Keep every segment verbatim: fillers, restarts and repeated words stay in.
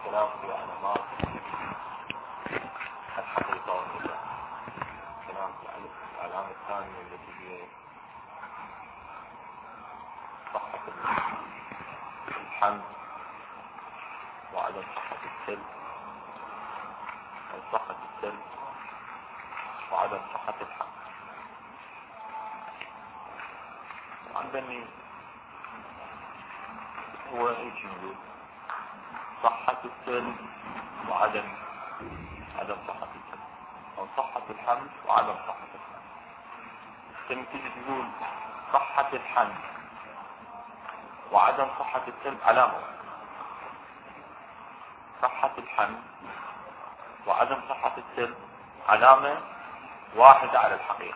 الكلام في علامات الحقيقة والنجاة. الكلام في العلامة الثانية التي هي صحة الحمد وعدم صحة السلب، أو صحة السلب وعدم صحة الحمد. عندني هو ايش نقول؟ صحة السلب وعدم عدم صحة السلب، أو صحة الحمد وعدم صحة الحمد. لما تيجي تقول صحة الحمد وعدم صحة السلب علامة، صحة الحمد وعدم صحة السلب علامة واحدة على الحقيقة.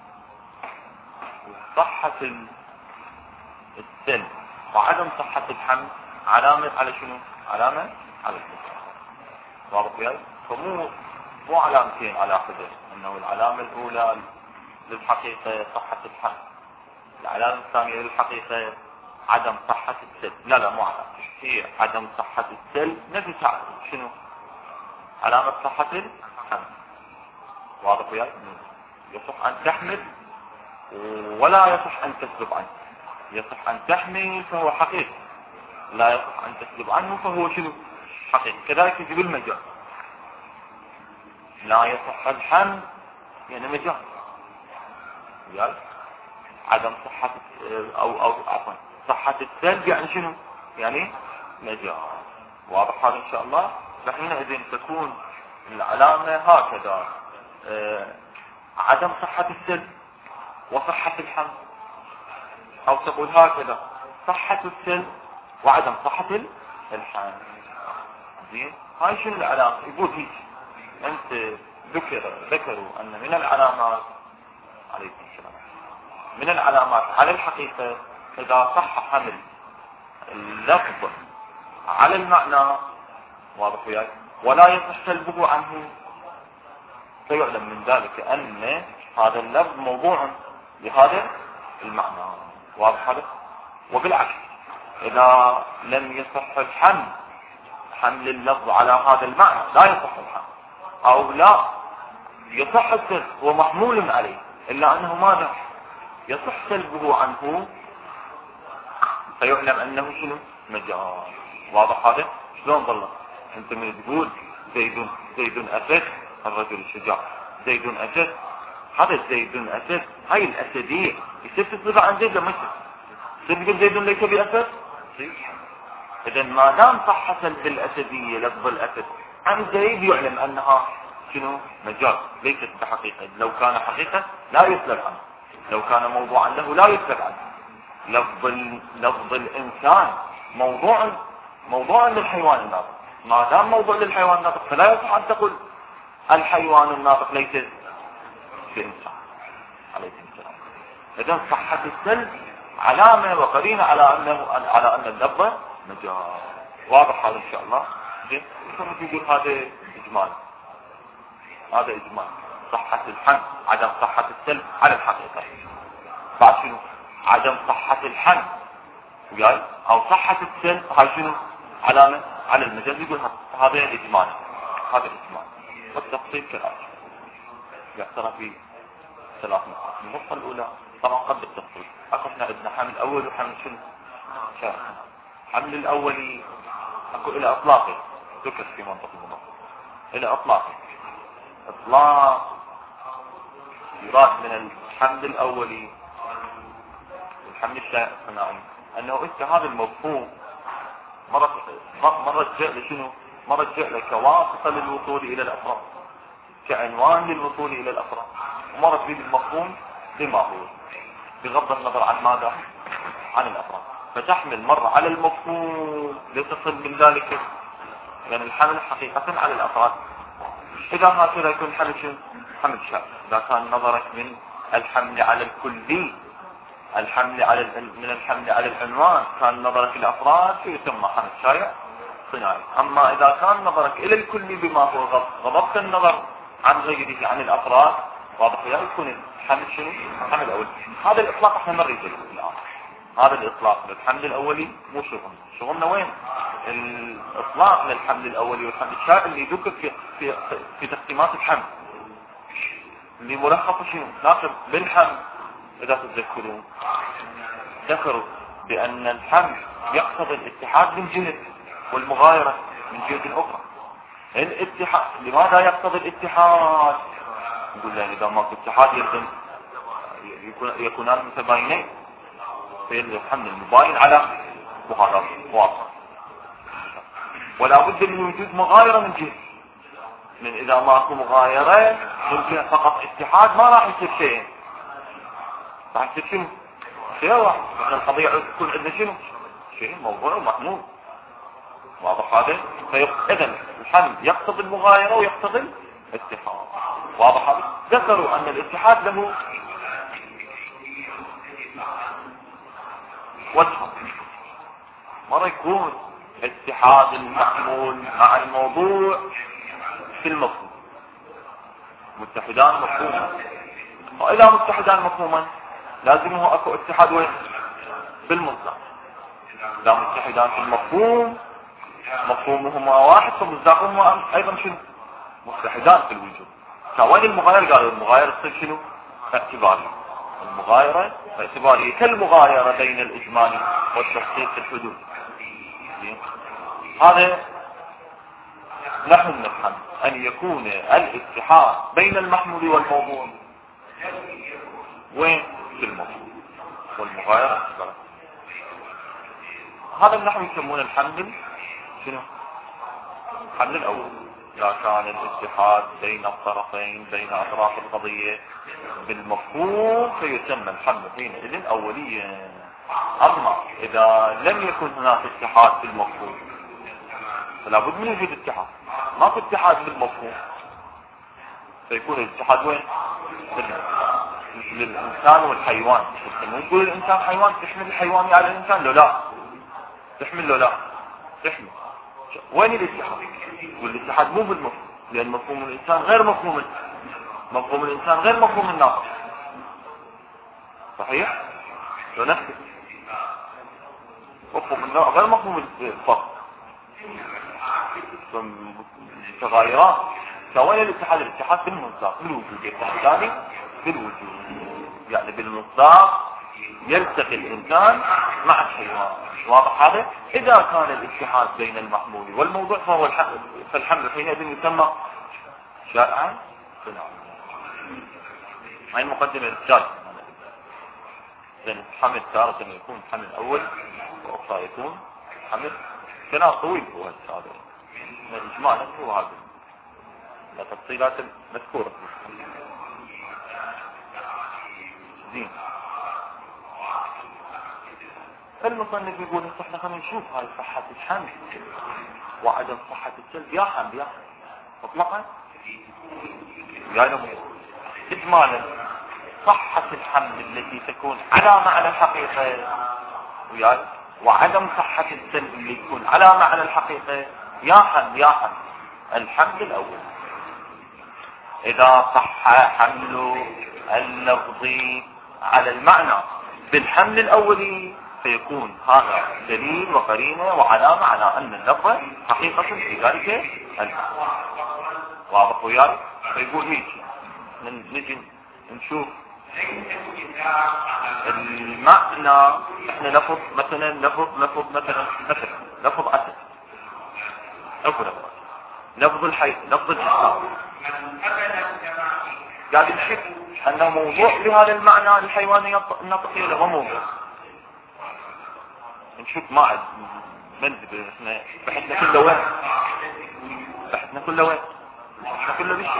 صحة السلب وعدم صحة الحمد علامة على شنو؟ علامة على الحقيقة. واضح وياي؟ فمو مو علامتين على حدث، انه العلامة الاولى للحقيقة صحة الحمد، العلامة الثانية للحقيقة عدم صحة السلب. لا لا مو علامة، هي عدم صحة السلب نفسها شنو؟ علامة صحة الحمد. واضح وياي؟ يصح ان تحمل ولا يصح ان تسلب عنه. يصح ان تحمل فهو حقيقي، لا يصح ان تسلب عنه فهو شنو؟ حقيقي. كذلك يجب المجاز، لا يصح الحمل يعني مجاز. يعني عدم صحة او او عفوا صحة السلب يعني شنو؟ يعني مجاز. واضح هذا ان شاء الله؟ فحينئذ تكون العلامة هكذا، آه عدم صحة السلب وصحة الحمل، او تقول هكذا صحة السلب وعدم صحة الحمل. زين، هاي شنو العلامة؟ يقول هيك انت ذكر ذكروا ان من العلامات عليكم السلام من العلامات على الحقيقة اذا صح حمل اللفظ على المعنى، واضح وياك، ولا يصح سلبه عنه، فيعلم من ذلك ان هذا اللفظ موضوع بهذا المعنى. واضح هذا؟ وبالعكس اذا لم يصح الحمل حمل اللفظ على هذا المعنى لا يصح الحمل، او لا يصح السلب ومحمول عليه الا انه ماذا؟ يصح سلبه عنه، فيعلم انه شنو؟ مجاز. واضح هذا؟ شلون ظل انت من تقول زيد زيد اسد، الرجل الشجاع زيد اسد، هذا زيد اسد هاي الاسديه يصير تصير عن زيد لما يصير تقول زيد ليس باسد. اذا ما دام صح سلب الاسديه لفظ الاسد عن زيد يعلم انها شنو؟ مجاز، ليست بحقيقه. لو كان حقيقه لا يسلب عنه، لو كان موضوعا له لا يسلب عنه. لفظ لفظ الانسان موضوع موضوع للحيوان الناطق، ما دام موضوع للحيوان الناطق فلا يصح ان تقول الحيوان الناطق ليس بانسان. عليكم السلام. اذا صحة السلب علامة وقرينة على انه على ان اللفظ مجاز. واضح هذا ان شاء الله؟ زين، ثم تقول هذا اجمال، هذا اجمال صحة الحمل عدم صحة السلب على الحقيقة. بعد شنو؟ عدم صحة الحمل وياي او صحة السلب هاي شنو؟ علامة على المجاز. يقول هذا اجمال، هذا اجمال. والتفصيل كذلك يعترف في ثلاث نقاط. النقطة الاولى طبعا قبل التفصيل اكو احنا عندنا حمل اول وحمل شنو؟ شرعي. حمل الاولي اكو الى اطلاقي ذكر في منطق المنطق الى اطلاقي. اطلاق يراد من الحمل الاولي والحمل الصناعي انه انت هذا المفهوم مرة مرة جاء لشنو؟ مرة جاء لك كواسطة للوصول الى الافراد، كعنوان للوصول الى الافراد، ومرة تريد المفهوم بما هو بغض النظر عن ماذا؟ عن الافراد. فتحمل مرة على المفهوم لتصل من ذلك، يعني الحمل حقيقة على الافراد. اذا هكذا يكون حمل شنو؟ حمل شائع. اذا كان نظرك من الحمل على الكلي، الحمل على من الحمل على العنوان كان نظرك الافراد فيسمى حمل شائع صناعي. اما اذا كان نظرك الى الكلي بما هو غضبت النظر عن غيره عن الافراد، واضح يا يكون الحمل شنو؟ حمل اولي. هذا الاطلاق احنا ما نريد له الان، هذا الاطلاق للحمل الاولي مو شغلنا. شغلنا وين؟ الاطلاق للحمل الاولي والحمل الثاني اللي ذكر في في في تقسيمات الحمل اللي ملخصه شنو؟ ناخذ بالحمل اذا تتذكرون ذكروا بان الحمل يقتضي الاتحاد من جهه والمغايره من جهه اخرى. الاتحاد لماذا يقتضي الاتحاد؟ نقول يعني اذا ماكو اتحاد يلزم يكون يكونان متباينين في الحمل المباين على مغايرة واضحة، ولا بد من وجود مغايرة من جهة. من اذا ماكو مغايرة ممكن فقط اتحاد ما راح يصير شيء، راح يصير شنو؟ شيء واحد. القضية تكون عندنا شنو؟ شيء موضوع محمول واضح هذا. فاذا الحمل يقتضي المغايرة ويقتضي الاتحاد واضح هذا. ذكروا ان الاتحاد له وجه، مرة يكون اتحاد المحمول مع الموضوع في المفهوم متحدان مفهوما، واذا متحدان مفهوما لازمه اكو اتحاد وين؟ بالمصداق. اذا متحدان في المفهوم مفهومهما واحد فمصداقهما ايضا شنو؟ متحدان في الوجود. فوين المغايرة؟ قالوا المغايرة تصير شنو؟ اعتبارية. المغايرة اعتبارية كالمغايرة بين الإجمالي والتخصيص في الحدود. هذا نحن نفهم أن يكون الاتحاد بين المحمول والموضوع وين؟ في الموضوع والمغايرة اعتبارية. هذا النحو يسمونه الحمل شنو؟ الحمل الأول. إذا كان الاتحاد بين الطرفين بين أطراف القضية بالمفهوم فيسمى الحمل حينئذ الأولية. أما إذا لم يكن هناك اتحاد في المفهوم فلا بد من وجود اتحاد. ما في اتحاد بالمفهوم فيكون الاتحاد وين؟ مثل الإنسان والحيوان. نقول الإنسان حيوان، تحمل الحيوان على الإنسان؟ لو لا تحمل، لو لا تحمل. وين الاتحاد؟ والاتحاد مو بالمفهوم، لأن مفهوم الإنسان غير مفهوم مفهوم الإنسان غير مفهوم الناطق. صحيح؟ لو نفسه مفهوم الناطق غير مفهوم الفرق، تغايرات. فوين الاتحاد؟ الاتحاد بالمصداق بالوجود. الثاني بالوجود، يعني بالمصداق يلتقي الإنسان مع الحيوان. واضح هذا؟ إذا كان الاتحاد بين المحمول والموضوع فهو الحمل، فالحمل حينئذ يسمى شائعا صناعا. هاي المقدمة الثالثة. لأن الحمل تارة يكون حمل أول وأخرى يكون حمل كلام طويل. هو هذا الإجماع نفسه هذا التفصيلات المذكورة. زين. المصنف يقول احنا خلينا نشوف هاي صحة الحمل وعدم صحة السلب. يا حمل يا حمل مطلقا يعني اجمالا صحة الحمل التي تكون على معنى الحقيقة وعدم صحة السلب اللي يكون على معنى الحقيقة. يا حمل يا حمل الحمل الأول إذا صح حمل اللفظي على المعنى بالحمل الأولي فيكون هذا دليل وقرينة وعلامة على أن اللفظ حقيقة في ذلك المعنى. واضح وياي؟ فيقول هيك نجي نشوف المعنى. احنا لفظ مثلا لفظ لفظ مثلا مثلا لفظ أسد، لفظ لفظ الحي، لفظ الإسلام، قاعد نشوف أنه موضوع لهذا المعنى الحيواني النطقي ولا موضوع. نشوف ما منذ احنا بحثنا كله وين؟ بحثنا كله وين؟ بحثنا كله بالشيء.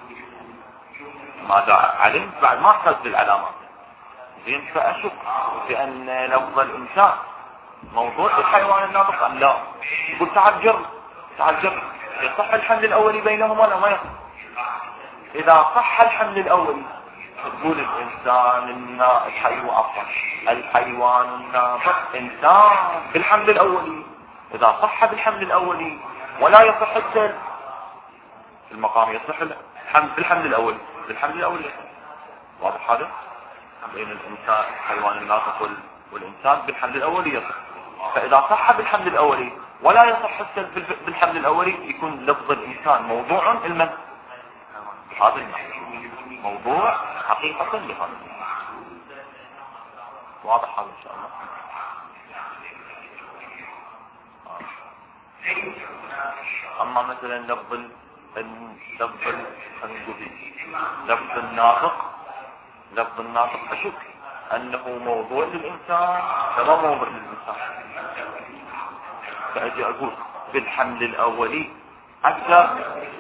ماذا علمت بعد ما احتاج بالعلامات. زين. فأشك بأن لفظ الإنسان موضوع الحيوان الناطق أم لا. قلت تعال جرب تعال جرب يصح الحمل الأولي بينهما ولا ما يصح؟ إذا صح الحمل الأولي تقول الإنسان الحيوان الحيوان الناطق إنسان بالحمل الأولي. إذا صح بالحمل الأولي ولا يصح السلب في المقام يصح الحمل بالحمل الأولي بالحمل الأولي. واضح هذا؟ بين الإنسان الحيوان الناطق والإنسان بالحمل الأولي يصح. فإذا صح بالحمل الأولي ولا يصح السلب بالحمل الأولي، يكون لفظ الإنسان موضوع المن هذا النحو، موضوع حقيقة لهذا. واضح هذا إن شاء الله. أما مثلا لفظ لفظ النجوبي، لفظ الناطق، لفظ الناطق أشك أنه موضوع للإنسان كما موضوع للإنسان، فأجي أقول بالحمل الأولي أقدر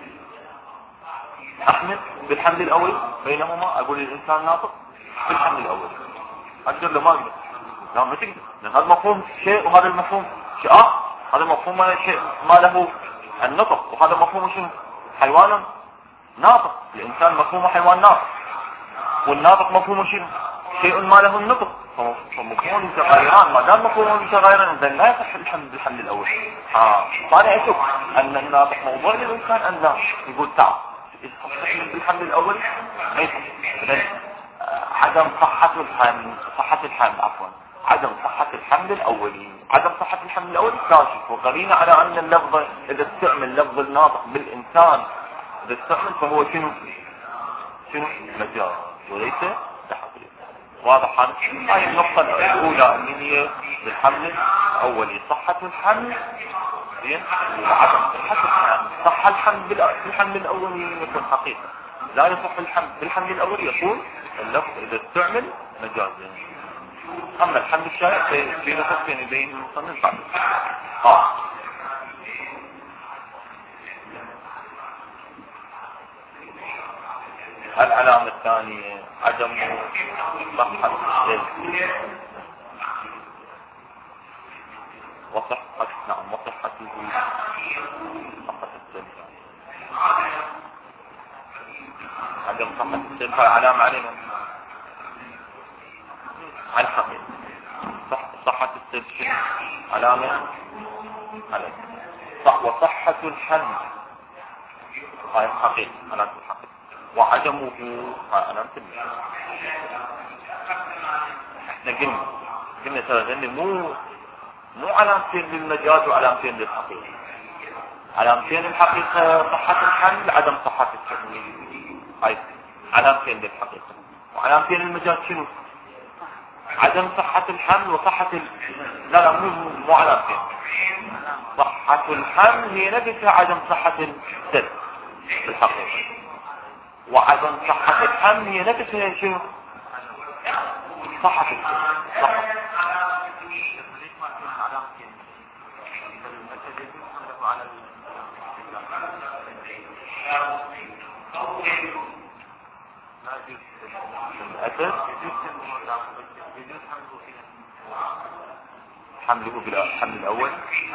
أحمل بالحمل الأولي بينهما، أقول للإنسان ناطق بالحمل الأولي أقدر لما أقدر؟ لا ما تقدر، لأن هذا مفهوم شيء وهذا المفهوم شيء آه، هذا مفهوم ما شيء ما له النطق، وهذا مفهوم شنو؟ حيوان ناطق. الإنسان مفهوم حيوان ناطق، والناطق مفهوم شنو؟ شيء ما له النطق، فمفهوم متغيران. ما دام مفهوم متغيران إذا لا يصح الحمل بالحمل الأول. ها فأنا أشوف أن الناطق موضوع للإنسان أن لا يقول تعال يصح بالحمل الأول ما يصح. عدم صحة الحمل، صحة الحمل عفوا، عدم صحة الحمل الأولي، عدم صحة الحمل الأولي كاشف، وقرينا على أن اللفظ إذا استعمل لفظ الناطق بالإنسان إذا استعمل فهو شنو؟ شنو؟ مجاز وليس تحقيق. واضح هذا؟ هاي النقطة الأولى اللي هي بالحمل الأولي صحة الحمل، زين، وعدم صحة الحمل. صح الحمل بالحمل الأولي يكون حقيقة، لا يصح الحمل بالحمل الأولي يكون اللفظ إذا استعمل مجازا. أما الحمل الشائع في نقطة بين المصنف بعد. آه. العلامة الثانية عدم صحة السلب وصحة، نعم، وصحة صحة السلب. عدم صحة السلب علامة علينا على الحقيقة. صح صحة السلب علامة علينا صح، وصحة الحمل هاي الحقيقة علامة الحقيقة، وعدمه علامة المجاز. احنا قلنا قلنا ترى ان مو مو علامتين للمجاز وعلامتين للحقيقة. علامتين للحقيقة صحة الحمل، عدم صحة السلب، هاي علامتين للحقيقة. وعلامتين للمجاز شنو؟ عدم صحة الحمل وصحة ال... لا لا مو مو علامتين. صحة الحمل هي نفسها عدم صحة السلب بالحقيقة، وعدم صحة الحمل هي نفسها شنو؟ صحة السلب. صح. الأسد حمله بالحمل الأول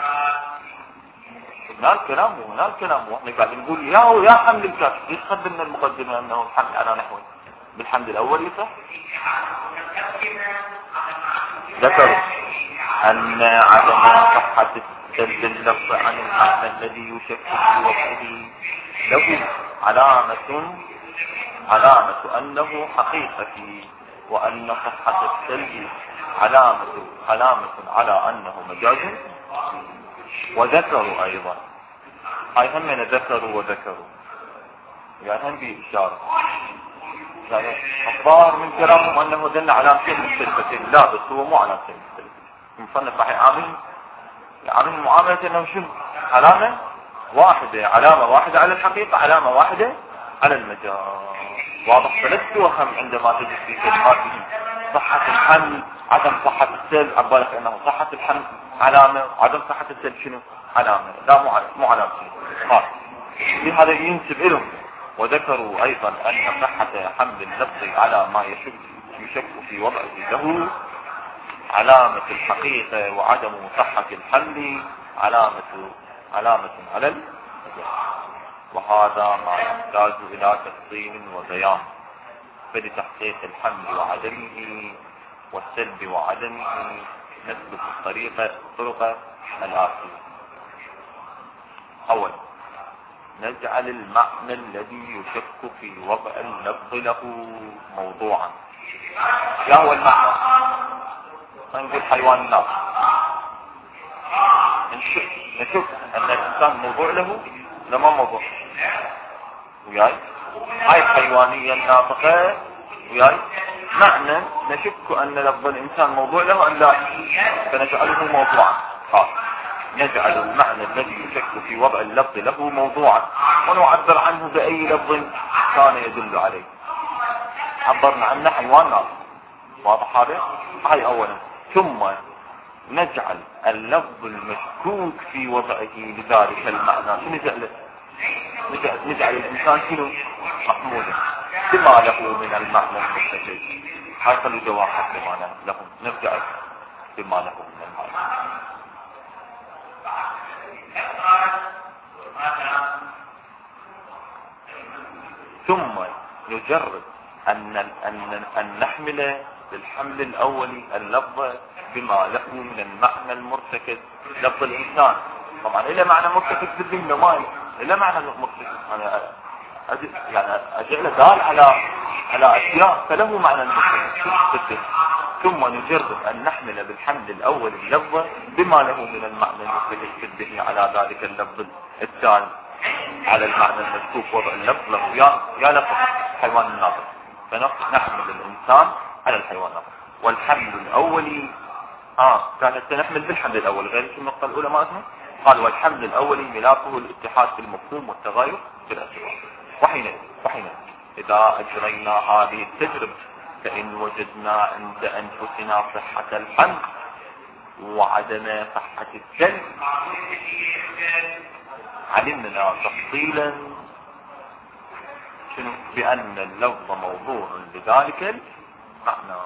هنا الكلام وهنا الكلام، واحنا قاعدين نقول يا يا حمل الكاف ليش قدمنا المقدمة أنه الحمل على نحوه بالحمل الأول يصح. ذكروا أن عدم صحة السلب اللفظ عن المعنى الذي يشك في وقته له علامة علامة أنه حقيقة فيه، وأن صحة السلب علامة علامة على أنه مجاز. وذكروا أيضا هاي هم من ذكروا وذكروا يعني هم بإشارة يعني الظاهر من كلامهم أنه دل علامتين مختلفتين، لا بس هو مو علامتين مختلفتين. المصنف راح يعامل يعامل معاملة أنه شنو؟ علامة واحدة، علامة واحدة على الحقيقة، علامة واحدة على المجاز. واضح؟ فلا توهم عندما تجد في كلماتهم صحة الحمل عدم صحة السلب عبالك أنه صحة الحمل علامة وعدم صحة السلب شنو؟ علامة، لا مو علامة خاص. لهذا ينسب لهم. وذكروا أيضا أن صحة حمل اللفظ على ما يشك يشك في وضعه له علامة الحقيقة، وعدم صحة الحمل علامة علامة على المجاز. وهذا ما يحتاج إلى تفصيل وبيان. فلتحقيق الحمل وعدمه والسلب وعدمه نسلك الطريقة الطرق الآتية. أولا نجعل المعنى الذي يشك في وضع اللفظ له موضوعا. ما هو المعنى؟ نقول حيوان الناس نشوف ان الانسان موضوع له لما موضوع وياي هاي الحيوانية الناطقة وياي معنى نشك ان لفظ الانسان موضوع له ان لا، فنجعله موضوعا خاص، نجعل المعنى الذي يشك في وضع اللفظ له موضوعا ونعبر عنه بأي لفظ كان يدل عليه. عبرنا عنه حيوان ناطق، واضح هذا؟ هاي اولا. ثم نجعل اللفظ المشكوك في وضعه لذلك المعنى، شو نجعله؟ نجعل, نجعل الانسان شنو؟ محمولا بما له من المعنى المستفيد. هاي خلوا جواحد بما له، نرجع بما له من المعنى. ثم نجرب أن, أن, أن نحمل للحمل الأولي اللفظ بما له من المعنى المرتكز. لفظ الإنسان طبعا إلى معنى مرتكز بالذهن ما إلى معنى مرتكز، أنا أجل يعني أجعل دال على على أشياء فله معنى مرتكز. ثم نجرب أن نحمل بالحمل الأول اللفظ بما له من المعنى المرتكز في الذهن على ذلك اللفظ الثاني على المعنى المشكوك وضع اللفظ له يا يا لفظ حيوان الناطق، فنحمل الإنسان على الحيوان الناطق. والحمل الأولي آه كانت سنحمل بالحمل الأول غير النقطة الأولى ما اسمه قال والحمل الأولي ملاكه الاتحاد في المفهوم والتغاير في الأسباب. وحين وحين إذا أجرينا هذه التجربة فإن وجدنا عند أنفسنا صحة الحمل وعدم صحة السلب علمنا تفصيلا شنو بأن اللفظ موضوع لذلك المعنى.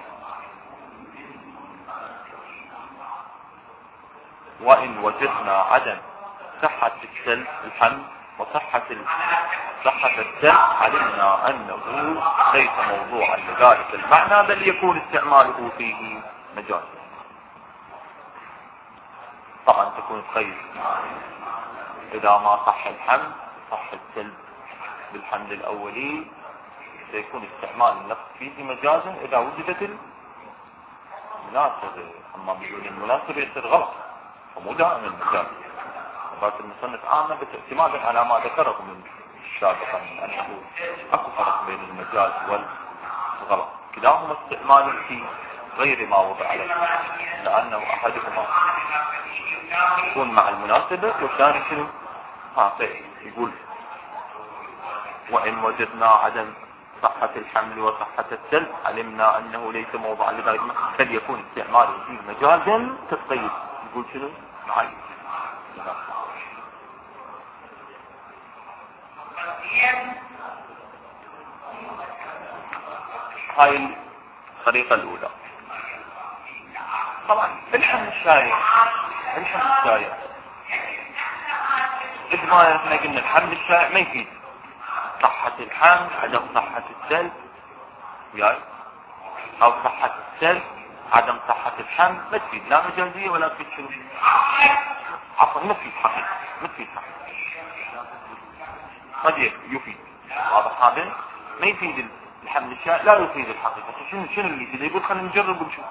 وإن وجدنا عدم صحة السلب الحمل وصحة صحة السلب علمنا أنه ليس موضوعا لذلك المعنى بل يكون استعماله فيه مجازا. طبعا تكون خير إذا ما صح الحمل صح السلب بالحمل الأولي سيكون استعمال اللفظ فيه مجازا إذا وجدت المناسبة، أما بدون المناسبة يصير غلط ومو دائما المجاز. وقالت المصنف عامة باعتمادا على ما ذكره من سابقا أنه أكو فرق بين المجاز والغلط، كلاهما استعمال في غير ما وضع له، لأنه أحدهما يكون مع المناسبة والثاني شنو؟ ها يقول وإن وجدنا عدم صحة الحمل وصحة السلب علمنا أنه ليس موضوعا لذلك بل يكون استعماله فيه مجازا كالصيد. يقول شنو؟ معي هاي الطريقة الأولى. طبعا الحمل الشايع الحمل الشايع إذ ما احنا قلنا الحمل الشايع ما يفيد صحة الحمل عدم صحة السلب وياي أو صحة السلب عدم صحة الحمل ما تفيد لا مجازية ولا تفيد شنو عفوا ما تفيد حقيقة ما تفيد حقيقة قد يفيد. واضح هذا؟ ما يفيد الحمل الشايع لا يفيد الحقيقة. شنو شنو اللي يفيد؟ يقول خلينا نجرب ونشوف.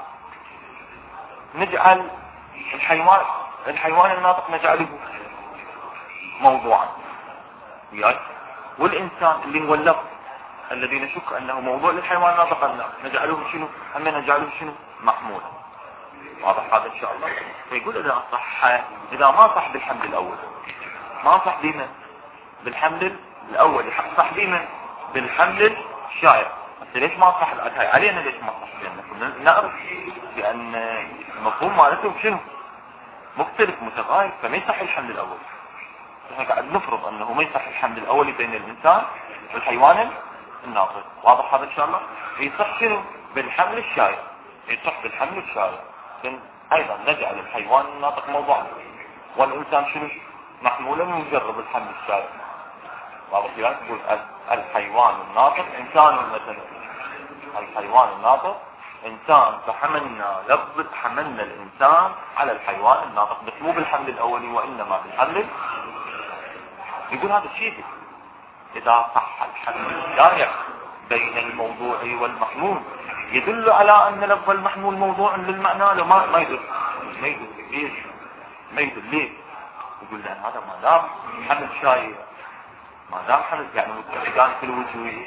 نجعل الحيوان الحيوان الناطق نجعله موضوعا وياي والإنسان اللي هو اللفظ الذي نشك أنه موضوع للحيوان الناطق نجعله شنو؟ هم نجعله شنو؟ محمولا. واضح هذا إن شاء الله. فيقول إذا صح إذا ما صح بالحمل الأول ما صح بما بالحمل الأول صح بما بالحمل الشائع. بس ليش ما صح الأتاي علينا؟ ليش ما صح؟ لأننا نعرف بأن المفهوم مالته شنو؟ مختلف متغاير فما يصح الحمل الأول. احنا قاعد نفرض أنه ما يصح الحمل الأول بين الإنسان والحيوان الناطق. واضح هذا إن شاء الله. يصح شنو؟ بالحمل الشائع. يصح بالحمل الشائع. أيضا نجعل الحيوان الناطق موضوعا والإنسان شنو؟ محمولا مجرد الحمل الشائع. واضح يعني تقول الحيوان الناطق إنسان مثلا الحيوان الناطق إنسان فحملنا لفظ حملنا الإنسان على الحيوان الناطق بس مو بالحمل الأولي وإنما بالحمل. يقول هذا الشيء إذا صح الحمل الشائع بين الموضوع والمحمول يدل على أن لفظ المحمول موضوع للمعنى لو ما ما يدل ما يدل ليش؟ زيد ليه؟ يقول لأن هذا ما دام حمل شايع، ما دام حمل يعني متحدان في الوجود،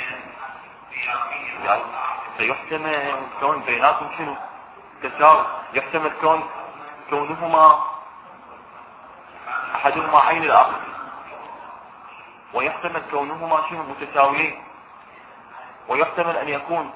يعني سيحتمل كون بيناتهم شنو؟ تساوي. يحتمل كون كونهما أحدهما عين الآخر، ويحتمل كونهما شنو؟ متساويين. ويحتمل أن يكون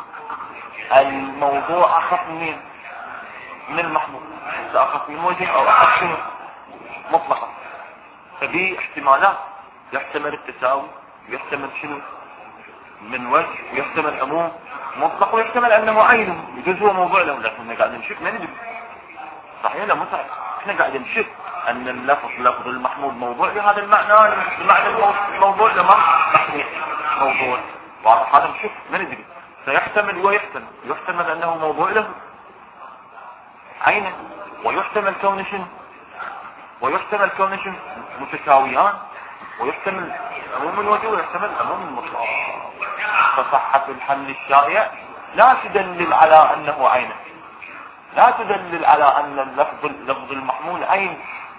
الموضوع أخف من من المحمول، أخف من وجه أو أخف شنو؟ مطلقا. فدي احتمالات، يحتمل التساوي، ويحتمل شنو؟ من وجه، ويحتمل عموم مطلق، ويحتمل أنه عينه يجوز هو موضوع له. لكن قاعد نشك ما ندري صحيح لا مصحيح. احنا قاعد نشك أن اللفظ لفظ المحمود موضوع لهذا المعنى، المعنى الموضوع لما محمود موضوع واضح. هذا نشك ما ندري. سيحتمل ويحتمل، يحتمل أنه موضوع له عينه، ويحتمل كون شنو؟ ويحتمل كون شنو؟ متساويان، ويحتمل عموم الوجه، ويحتمل عموم المطلق. فصحة الحمل الشائع لا تدلل على أنه عينه، لا تدلل على أن اللفظ لفظ المحمول عين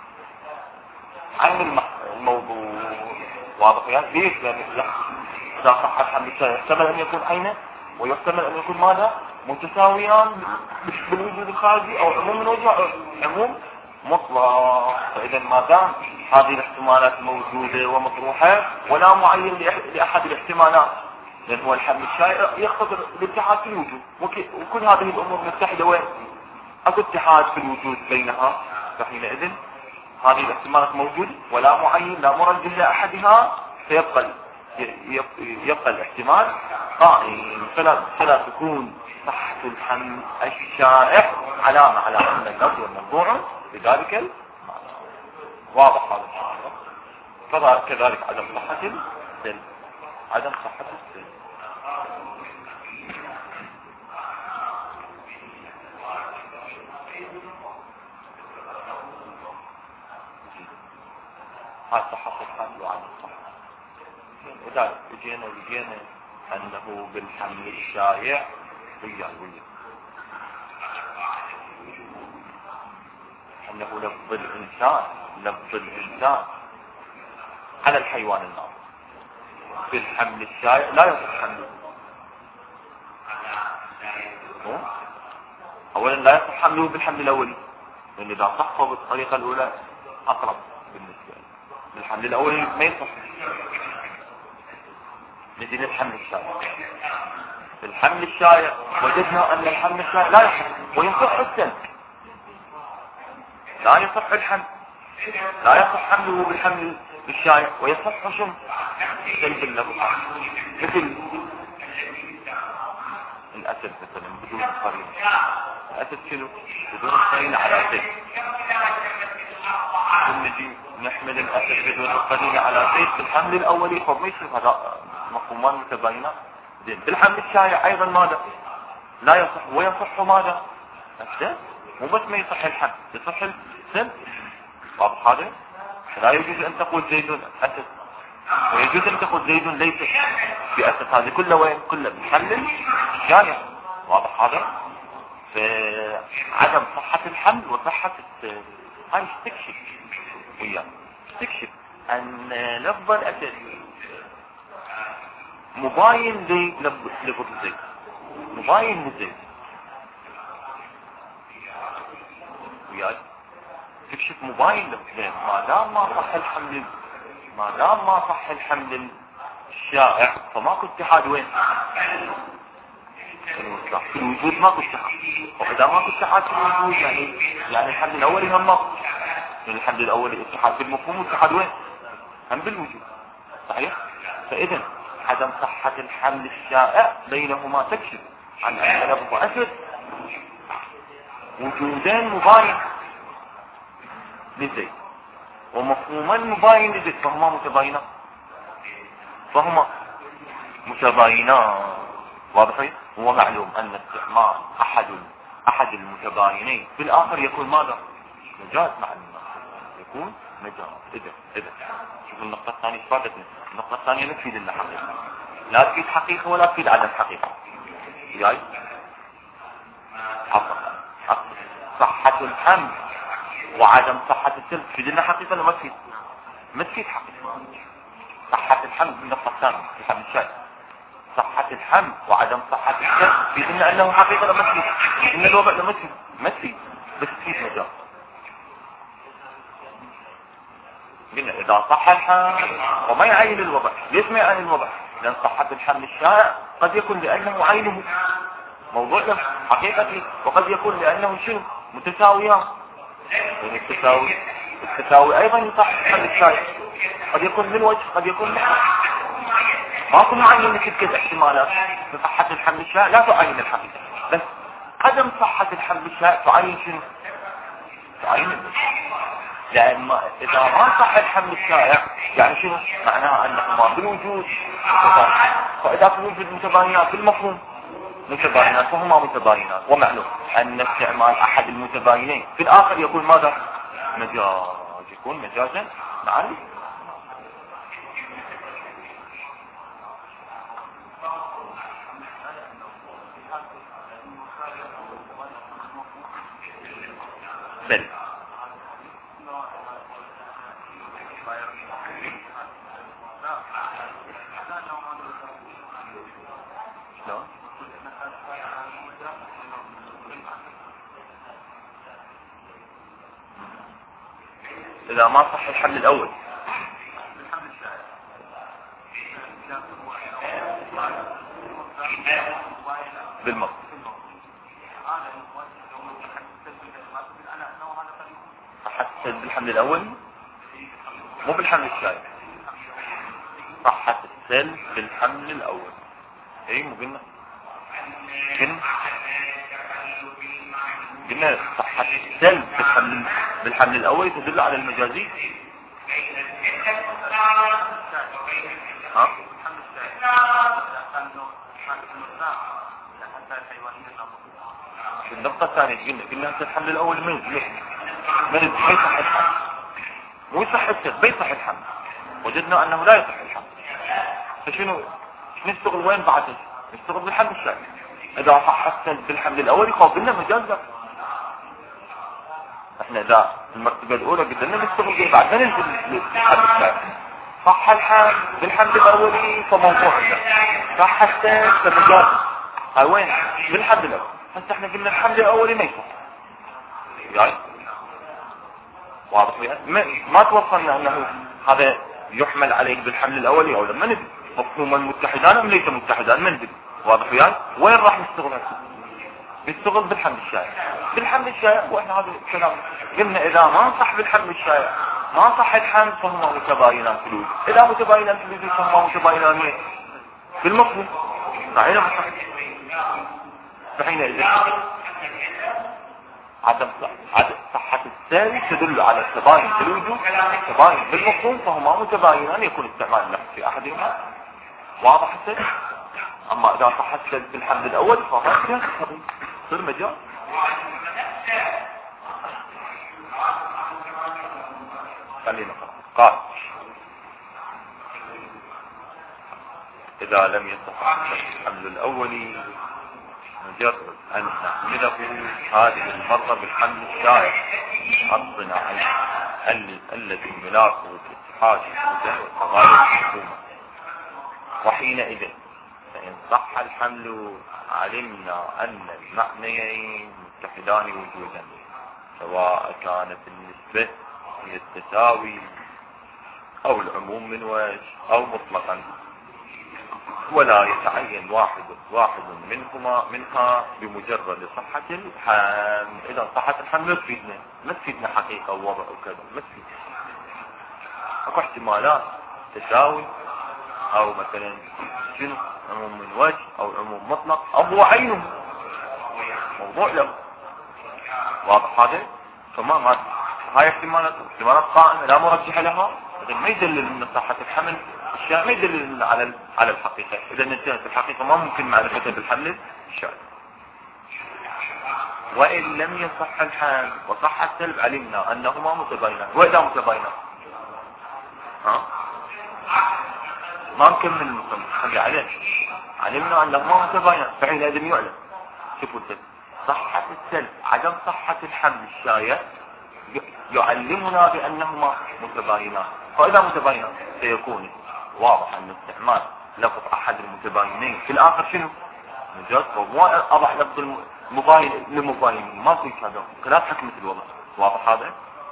عين الموضوع واضح. يعني ليش؟ لأن إذا صح الحمل الشائع يحتمل أن يكون عينه، ويحتمل أن يكون ماذا؟ متساويان بالوجود الخارجي، أو عموم الوجه أو عموم مطلق. فإذا ما دام هذه الاحتمالات موجودة ومطروحة ولا معين لأحد الاحتمالات، لأن هو الحمل الشائع يقتضي الاتحاد في الوجود، وكل هذه الأمور متحدة وين؟ أكو اتحاد في الوجود بينها. فحينئذ هذه الاحتمالات موجودة ولا معين لا مرجح لأحدها، فيبقى يبقى الاحتمال قائم. فلا فلا تكون صحة الحمل الشائع علامة على أن اللفظ والموضوع بذلك المعنى. واضح هذا الشيء. كذلك عدم صحة السن، عدم صحة السن. هاي صحة الحمل وعدم صحة. وذلك اجينا وجينا أنه بالحمل الشائع ويا ويا أنه لفظ الإنسان لفظ الإنسان على الحيوان الناطق. بالحمل الشائع لا يصح حمله. أولا لا يصح حمله بالحمل الأولي، لأن إذا صحه بالطريقة الأولى أقرب بالنسبة له. بالحمل الأولي ما يصح. نجي للحمل الشائع. بالحمل الشائع وجدنا أن الحمل الشائع لا يصح، ويصح السن. لا يصح الحمل، لا يصح حمله بالحمل الشائع، ويصح شنو؟ سلب اللفظ. مثل الأسد مثلا بدون القرين. الأسد شنو؟ بدون القرين على زيد. نجي نحمل الأسد بدون القرين على زيد بالحمل الأولي، خب ما يصير هذا مفهومان متباينة. زين بالحمل الشائع أيضا ماذا؟ لا يصح، ويصح ماذا؟ السن. مو بس ما يصح الحمل، يصح السن. واضح هذا؟ لا يجوز أن تقول زيد أسد، ويجوز أن تقول زيد ليس بأسد. هذه كلها وين؟ كلها بالحمل الشائع. واضح هذا؟ فعدم صحة الحمل وصحة السن هاي استكشف وياه استكشف أن لفظ الأسد مباين للفظ زيد، مباين لزيد وياه تكشف مباين له. ما دام ما صح الحمل ما دام ما صح الحمل الشائع فماكو اتحاد وين؟ في الوجود ماكو اتحاد. وإذا ماكو اتحاد في الوجود يعني يعني الحمل الأولي هم ماكو. يعني الحمل الأولي اتحاد بالمفهوم واتحاد وين؟ هم بالوجود. صحيح؟ فإذا عدم صحة الحمل الشائع بينهما تكشف عن أن لفظ أسد وجودين مباين لزيد ومفهومان مباين لزيد، فهما متباينان فهما متباينان. واضح؟ هو معلوم أن استعمال أحد أحد المتباينين بالآخر يكون ماذا؟ مجاز مع النقطة، يكون مجاز. إذا إذا شوف النقطة الثانية فاتتنا. النقطة الثانية لا تفيد لنا حقيقة، لا تفيد حقيقة ولا تفيد عدم حقيقة. جاي؟ حقق حقق صحة الحمل وعدم صحة السلب تفيد لنا حقيقة ولا ما تفيد؟ ما تفيد حقيقة. صحة الحمل من النقطة الثانية في الحمل الشائع، صحة الحمل وعدم صحة السلب تفيد لنا أنه حقيقة ولا ما تفيد؟ إن الوضع لا ما تفيد، ما تفيد بس تفيد مجال. قلنا إذا صح الحمل وما يعين الوضع. ليش ما يعين الوضع؟ لأن صحة الحمل الشائع قد يكون لأنه عينه موضوع له حقيقتي، وقد يكون لأنه شيء متساويان. يعني التساوي التساوي أيضا يصح الحمل الشائع، قد يكون من وجه قد يكون من وجه. ما كل معين مثل كذا احتمالات في صحة الحمل الشائع لا تعين الحقيقة، بس عدم صحة الحمل الشائع تعين شنو؟ تعين. لأن ما إذا ما صح الحمل الشائع يعني شنو؟ معناها أنهما بالوجود متباينات، فإذا في وجود متباينات بالمفهوم متباينات فهما متباينات، ومعلوم أن استعمال أحد المتباينين في الآخر يكون ماذا؟ مجاز، يكون مجازا معلوم. بل إذا ما صح الحمل الأول بالمرض صحة السلب بالحمل الأول مو بالحمل الشائع. صحة السلب بالحمل الأول ايه مو قلنا قلنا قلنا صحة السلب بالحمل بالحمل الأول تدل على المجازي. ها في النقطة الثانية قلنا قلنا الحمل الأول من من بيصح الحمل مو يصح السلب بيصح الحمل، وجدنا أنه لا يصح الحمل، فشنو نشتغل وين بعد؟ نشتغل بالحمل الشائع. إذا صح السلب بالحمل الأول يقابلنا مجازا. احنا إذا المرتبة الأولى قدرنا نشتغل به بعد ننزل بالحمل الشائع. صح الحمل بالحمل الأولي فموضوع ده، صح السلب فمجازا. هاي وين؟ بالحمل الأول. بس احنا قلنا الحمل الأولي ما يصح يعني واضح فيها؟ ما, ما توصلنا أنه هذا يحمل عليه بالحمل الأولي أو لما ندري مفهوما متحدان أم ليس متحدان ما ندري. واضح فيها؟ وين راح نشتغل هسه؟ نشتغل بالحمل الشائع. بالحمل الشائع واحنا هذا الكلام قلنا إذا ما صح بالحمل الشائع ما صح الحمل فهما متباينان في الوجود. إذا متباينان في الوجود فهما متباينان وين؟ بالمفهوم. صحيح ما صح؟ فحينئذ عدم عدم صحة السالب تدل على التباين في الوجود، التباين بالمفهوم فهما متباينان يكون استعمال اللفظ في أحدهما. واضح السلب؟ أما إذا صح السلب بالحمل الأول فهذا يصير مجال. خلينا قال إذا لم يصح الحمل الأولي مجرد أن نحمله هذه المرة بالحمل الشائع الصناعي الذي ملاكه باتحاد وتغير الحكومة. وحينئذ فإن صح الحمل علمنا أن المعنيين متحدان وجودا، سواء كانت النسبة هي التساوي أو العموم من وجه أو مطلقا، ولا يتعين واحد واحد منهما منها بمجرد صحة الحمل. إذا صحة الحمل ما تفيدنا ما تفيدنا حقيقة ووضع وكذا ما تفيدنا. أكو احتمالات تساوي أو مثلا شنو عموم من وجه أو عموم مطلق أو هو عينه موضوع له. واضح هذا؟ فما ما هاي احتمالات احتمالات قائمة لا مرجح لها. إذا ما يدلل من صحة الحمل الشائع ما يدلل على على الحقيقة. إذا انتهت الحقيقة ما ممكن معرفتها بالحمل الشائع. وإن لم يصح الحمل وصح السلب علمنا أنهما متباينان. وإذا متباينان ها ما نكمل المصنف خلي عليه. علمنا أنهما متباينان فحينئذ يعلم. شوفوا السلب صحة السلب عدم صحة الحمل الشائع يعلمنا بأنهما متباينان. فإذا متباينان سيكون واضح أن استعمال لفظ أحد المتباينين في الآخر شنو؟ مجاز. وما أضح لفظ المباين لمباين ما في كذا خلاف حكمة الوضع. واضح هذا؟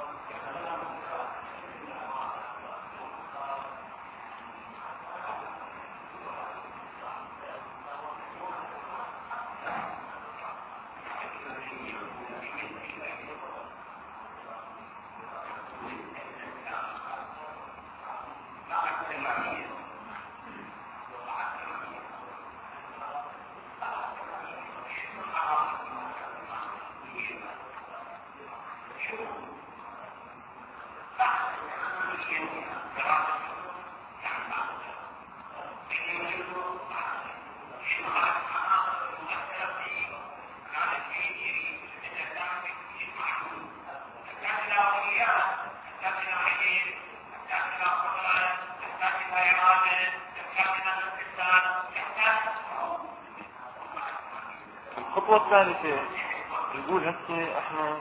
الخطوة الثالثة يقول هسه احنا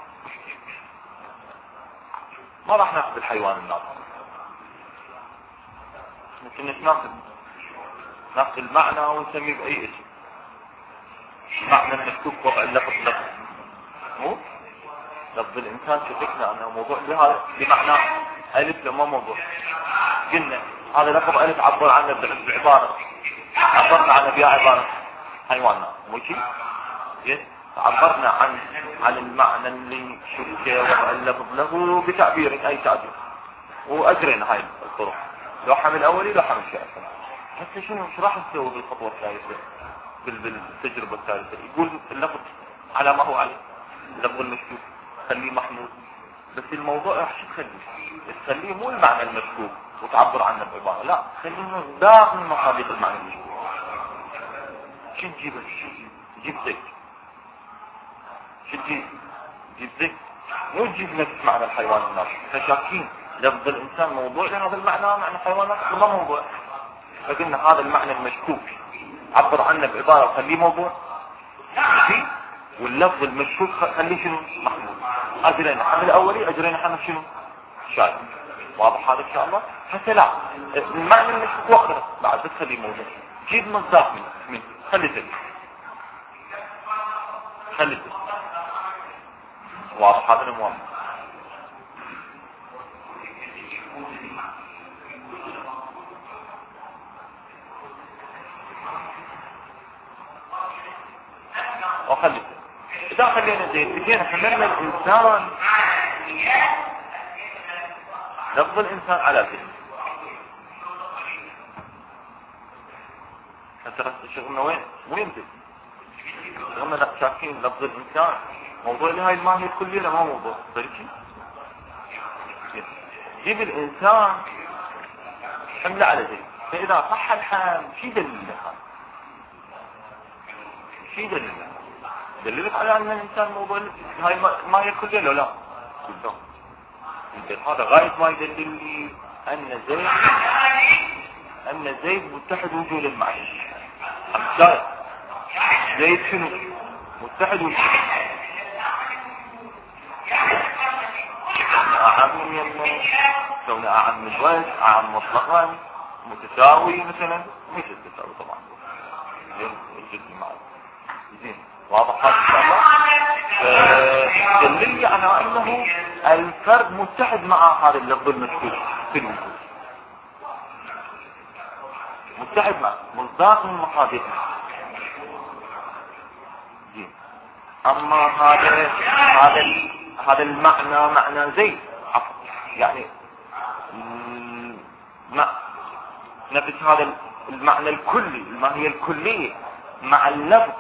ما راح ناخذ الحيوان الناطق، لكن ناخذ ناخذ المعنى ونسميه بأي اسم. المعنى المكتوب وضع اللفظ لفظ مو لفظ الإنسان شفكنا أنه موضوع بهذا بمعنى ألف لما موضوع. قلنا هذا لفظ ألف عبر عنه بعبارة عبرنا عنه بها عبارة حيواننا مو شيء. عبرنا عن عن المعنى اللي شفته وضع اللفظ له بتعبير أي تعبير وأجرنا هاي الطرق لو حمل أولي لو حمل شيء أكثر. هسه شنو ايش راح نسوي بالخطوة الثالثة بالتجربة الثالثة؟ يقول اللفظ على ما هو عليه اللفظ المشكوك خليه محمود، بس الموضوع راح شو تخليه؟ تخليه مو المعنى المشكوك وتعبر عنه بعبارة، لا خليه داخل مصادق المعنى المشكوك. شو تجيب جيب زيت شو تجيب جيب زيت مو تجيب نفس معنى الحيوان الناطق. فشاكين لفظ الإنسان موضوع لهذا المعنى معنى حيوانات ما موضوع، فقلنا هذا المعنى المشكوك عبر عنه بعبارة وخليه موضوع ماشي، واللفظ المشكوك خليه شنو محمود. أجرينا حمل أولي أجرينا حمل شنو شاي. واضح هذا إن شاء الله؟ حتى لا المعنى المشكوك وخره بعد بس خليه موضوع. جيب مصداق منه من خلي ذلك خلي ذلك. واضح هذا الموضوع؟ وخلي إذا خلينا زين بجينا حملنا الإنسان لفظ الإنسان على ذلك ترى شغلنا وين مو يمدد شغلنا لا شاكين لفظ الإنسان موضوع لهاي الماهية الكلية ما موضوع بريكي. جيب الإنسان حمله على ذلك، فإذا صح الحال شي دليل لها شي دليل لها دليلك على أن الإنسان موضوع هاي ما يكل له لا قدام. هذا غاية ما يدلل لي أن زيد أن زيد متحد وجود المعنى. أمثال زيد شنو متحد وجود أعم من يمه كون أعم من وجه أعم مطلقا متساوي مثلا مش التساوي طبعا وجود المعنى زين. واضح هذا دليل لي على انه الفرد متحد مع هذا اللفظ المشكوك في الوجود متحد مع مصداق من مصادقه. اما هذا هذا هذا المعنى معنى زيد يعني ما نفس هذا المعنى الكلي الماهية الكلية مع اللفظ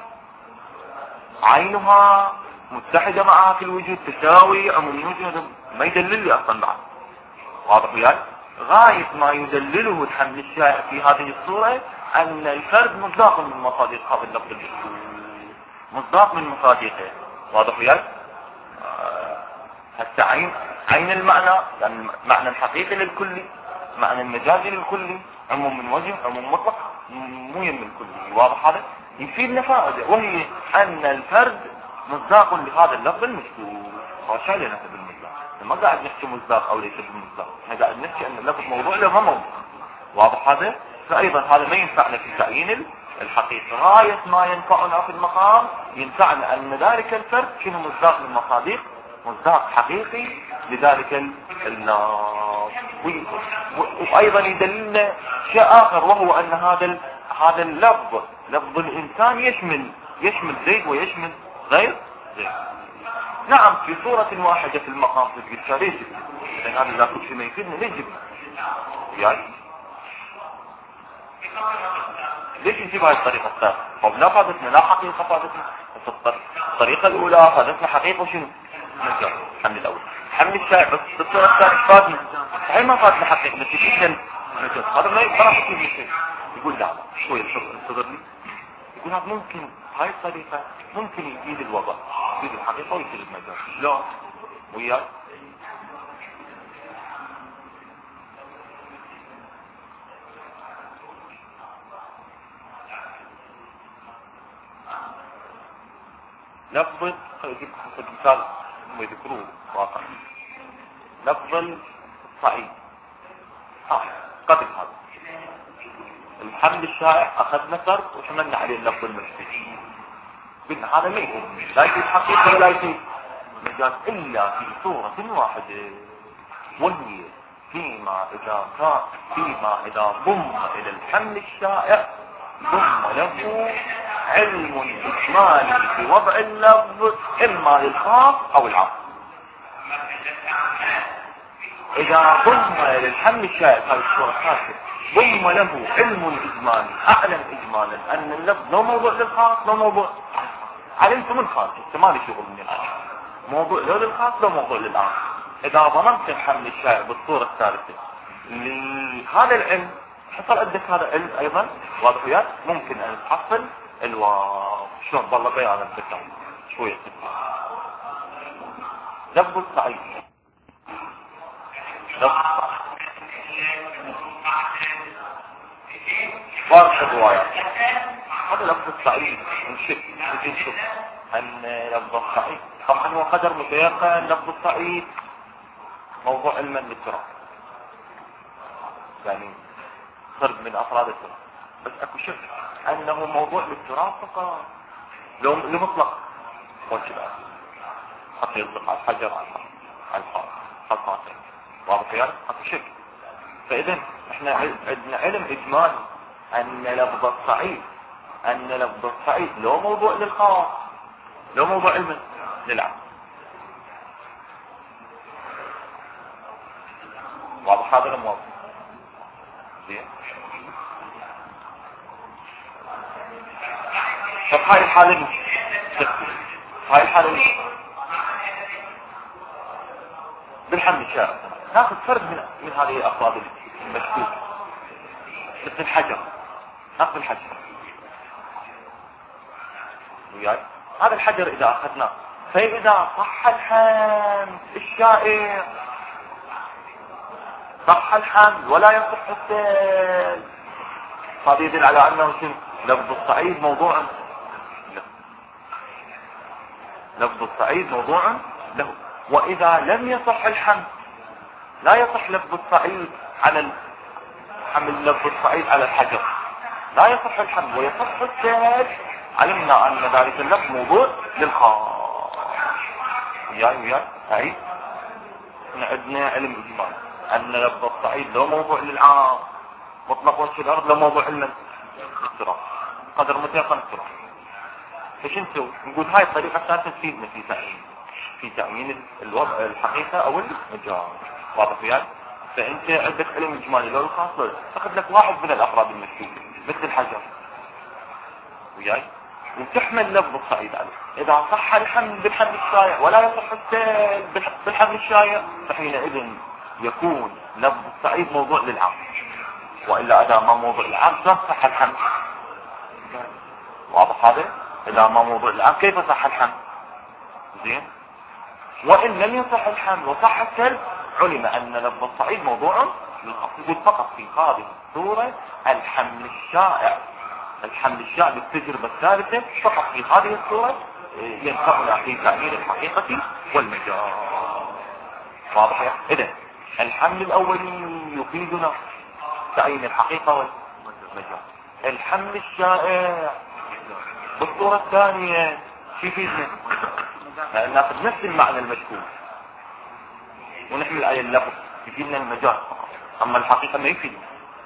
عينها متحدة معها في الوجود تساوي عموم الوجود ما يدلل لي أصلا بعد. واضح وياي؟ غاية ما يدلله الحمل الشائع في هذه الصورة أن الفرد مصداق من مصادق هذا اللفظ المشكوك مصداق من مصادقه. واضح وياي؟ آه حتى عين عين المعنى يعني المعنى الحقيقي للكلي معنى المجازي للكلي عموم من وجه عموم مطلق مو يم الكلي. واضح هذا؟ يفيدنا فائدة وهي أن الفرد مصداق لهذا اللفظ المشكوك. وشاء لنا بالمصداق ما قاعد نحكي مصداق او ليس بمصداق، احنا قاعد نحكي ان اللفظ موضوع له ما موضوع. واضح هذا؟ فايضا هذا ما ينفعنا في تعيين الحقيقة. غاية ما ينفعنا في المقام ينفعنا ان ذلك الفرد شنو مصداق من مصادق، مصداق حقيقي لذلك النص. وايضا يدللنا شيء اخر، وهو ان هذا هذا اللفظ لفظ الانسان يشمل يشمل زيد ويشمل غير زيد. نعم في صورة واحدة في المقام تجد شريك، لان هذا لا كل شيء ما يفيدنا ليش جبنا يعني ليش نجيب هاي الطريقة الثانية؟ طب لا فادتنا لا حقيقة فادتنا. الطريقة الأولى فادتنا حقيقة وشنو؟ مجال الحمل الأول حمل الشائع، بس الصورة الثانية فادنا صحيح ما فادنا حقيقة بس يفيدنا المجال. هذا ما يقرأ حكي من شيء. يقول لا شوية انتظر لي، يقول هذا ممكن هاي الطريقة ممكن يفيد الوضع يفيد الحقيقة ويفيد المجال. لا وياي لفظ يجيب حسب مثال هم يذكروه واقع لفظ الصعيد آه. قبل هذا الحمل الشائع اخذنا فرق وحملنا عليه اللفظ المشبه، قلنا هذا ما يكون لا يكون حقيقة ولا يكون مجاز الا في صورة واحدة، وهي فيما اذا كان فيما اذا ضم الى الحمل الشائع ضم له علم اجمالي في وضع اللفظ اما للخاص او العام. اذا ضم للحمل الشائع هذه الصورة الخاصة ضم له علم اجمالي اعلم اجمالا ان اللفظ لو موضوع للخاص لو موضوع علمت من خاص احتمال شغل من العام، موضوع لو للخاص لو موضوع للعام. اذا ضمنت الحمل الشائع بالصورة الثالثة لهذا العلم حصل عندك هذا العلم ايضا واضح وياك ممكن ان تحصل الواو. شلون والله بيان الفكرة شوية لفظ الصعيد لفظ فارق الروايات هذا لفظ الصعيد نشوف نشوف ان لفظ الصعيد طبعا هو قدر متيقن. لفظ الصعيد موضوع علما للتراب يعني فرد من افراد التراب، بس اكو شك انه موضوع للتراب فقط لو لمطلق وجبات حتى يطلق على الحجر على الحار خلقاتين واضح يعني اكو شك. فاذا احنا عندنا علم اجمالي ان لفظ الصعيد ان لفظ الصعيد لو موضوع للخاص لو موضوع علم للعام. واضح هذا الموضوع زين. طب هاي الحالة هاي الحالة بالحمل الشائع ناخذ فرد من من هذه الافراد المشكوك مثل الحجر، ناخذ الحجر وياي هذا الحجر اذا اخذناه فاذا صح الحمل الشائع صح الحمل ولا يصح السيل، هذا يدل على انه شنو لفظ الصعيد موضوع له. لفظ الصعيد موضوع له. واذا لم يصح الحمل لا يصح لفظ الصعيد على حمل لفظ الصعيد على الحجر لا يصح الحمل ويصح السيل، علمنا ان ذلك اللفظ موضوع للخاص. وياي وياي هاي احنا عندنا علم اجمالي ان لفظ الصعيد لو موضوع للعام مطلق وجه الارض لو موضوع علم التراب قدر متيقن التراب. ايش نسوي؟ نقول هاي الطريقه الثالثه تفيدنا في تعيين في تعيين الوضع الحقيقه او المجاز. واضح وياي؟ فانت عندك علم اجمالي لو الخاص تاخذ لك واحد من الافراد المشكوكه مثل الحجر وياي وتحمل لفظ الصعيد عليه. اذا صح الحمل بالحمل الشائع ولا يصح السيل بالحمل الشائع فحينئذ يكون لفظ الصعيد موضوع للعام، والا اذا ما موضوع العام لا صح الحمل. واضح هذا؟ اذا ما موضوع العام كيف صح الحمل؟ زين. وان لم يصح الحمل وصح السيل علم ان لفظ الصعيد موضوع للخاص. يقول فقط في هذه الصورة الحمل الشائع الحمل الشائع بالتجربة الثالثة فقط في هذه الصورة ينفعنا في تعيين الحقيقة والمجاز. واضح؟ إذن الحمل الأولي يفيدنا تعيين الحقيقة والمجال. الحمل الشائع بالصورة الثانية شو يفيدنا؟ ناخذ نفس المعنى المشكوك ونحمل عليه اللفظ يفيدنا المجال فقط، أما الحقيقة ما يفيدنا.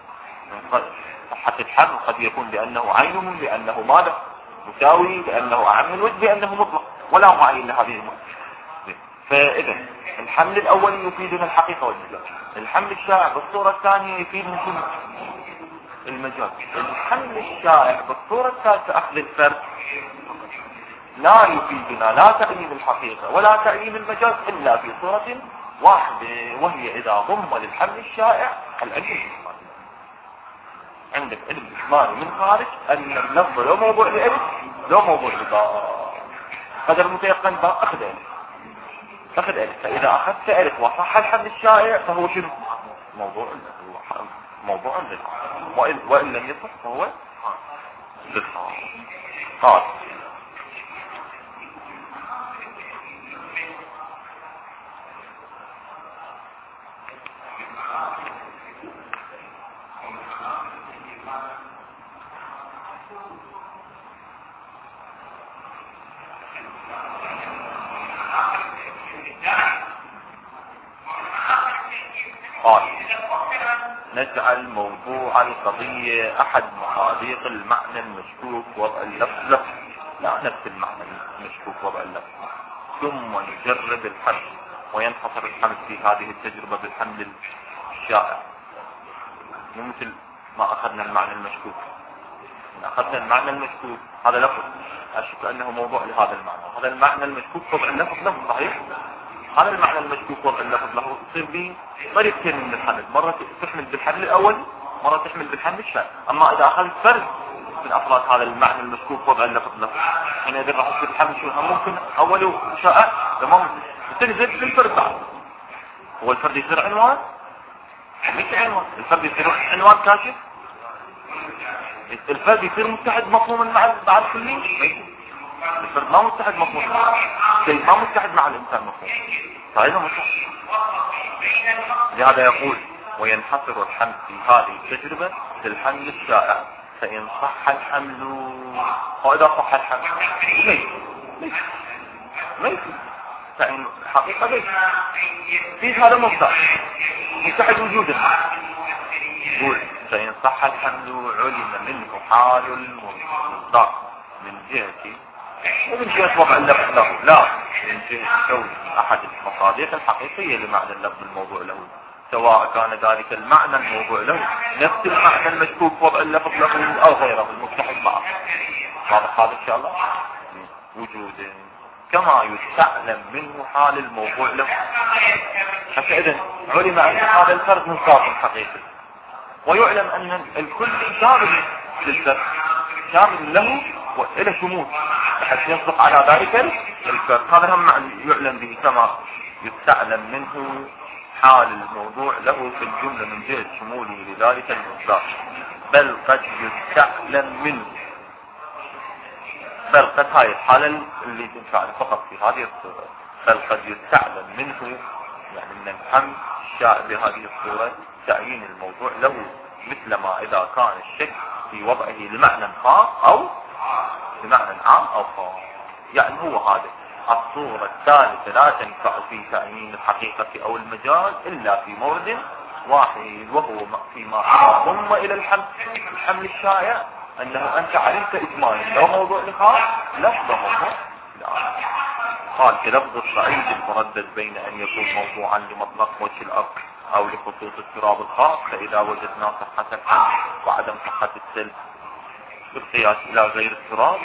حتى الحمل قد يكون لأنه عين، لأنه ماذا مساوي، لأنه أعم من وجه، لأنه مطلق، ولا معين لهذه المعنى. فإذا الحمل الأول يفيدنا الحقيقة والمجال، الحمل الشائع بالصورة الثانية يفيدنا شنو؟ المجال. الحمل الشائع بالصورة الثالثة أخذ الفرد لا يفيدنا لا تعيين الحقيقة ولا تعيين المجاز إلا في صورة واحدة، وهي إذا ضم للحمل الشائع العلم الإجمالي. عندك علم إجمالي من خارج أن اللفظ لو موضوع لألف لو موضوع لباء، قدر متيقن باء أخذ ألف أخذ ألف. فإذا أخذت ألف وصح الحمل الشائع فهو شنو؟ موضوع موضوع للحق، وإن, وإن لم يصح فهو للحق. قال نجعل موضوع القضية أحد مصادق المعنى المشكوك وضع اللفظ له، لا نفس المعنى المشكوك وضع اللفظ، ثم نجرب الحمل وينحصر الحمل في هذه التجربة بالحمل الشائع. مو مثل ما أخذنا المعنى المشكوك، أخذنا المعنى المشكوك هذا لفظ أشك أنه موضوع لهذا المعنى، هذا المعنى المشكوك وضع اللفظ له صحيح، هذا المعنى المشكوك وضع اللفظ له يصير به طريقتين من الحمل، مرة تحمل بالحمل الأول مرة تحمل بالحمل الشائع. أما إذا أخذت فرد من أفراد هذا المعنى المشكوك وضع اللفظ له، حين إذا راح يصير الحمل شو ممكن أول شائع تمام تنزل في الفرد بعد، هو الفرد يصير عنوان مش عنوان، الفرد يصير عنوان كاشف، الفرد يصير متحد مفهوما مع مع الكلي، الفرد ما متحد مفهوما شيء ما متحد مع الإنسان مفهوم، فهذا متحد. لهذا يقول وينحصر الحمل في هذه التجربة في الحمل الشائع، فإن صح الحمل وإذا صح الحمل ليس ليس ليس فإن الحقيقة ليس في هذا مفتاح متحد وجودا. يقول فإن صح الحمل علم منه حال المصدر من جهة ومن جهة وضع اللفظ له، لا من جهة كون أحد المصادق الحقيقية لمعنى اللفظ الموضوع له، سواء كان ذلك المعنى الموضوع له نفس المعنى المشكوك وضع اللفظ له أو غيره المتحد معه. واضح هذا إن شاء الله؟ وجوده كما يستعلم منه حال الموضوع له. حتى إذن علم أن هذا الفرد من صاف حقيقي، ويعلم أن الكل شامل للفرد شامل له وإلى شمول بحيث يصدق على ذلك الفرد، هذا هم يعلم به كما يستعلم منه حال الموضوع له في الجملة من جهة شموله لذلك المصداق. بل قد يستعلم منه، بل قد هاي الحالة اللي تنفع فقط في هذه الصورة، بل قد يستعلم منه يعني من الحمل الشائع بهذه الصورة تعيين الموضوع له، مثل ما إذا كان الشك في وضعه لمعنى خاص أو لمعنى عام أو خاص. يعني هو هذا الصورة الثالثة لا تنفع في تعيين الحقيقة أو المجاز إلا في مورد واحد، وهو فيما ضم إلى الحمل الحمل الشائع أنه أنت علمت إجمالا لو موضوع لخاص لفظ موضوع لا. قال كلفظ الصعيد المردد بين أن يكون موضوعا لمطلق وجه الأرض أو لخصوص اضطراب الخاص، فإذا وجدنا صحة الحمل وعدم صحة السلب بالقياس إلى غير اضطراب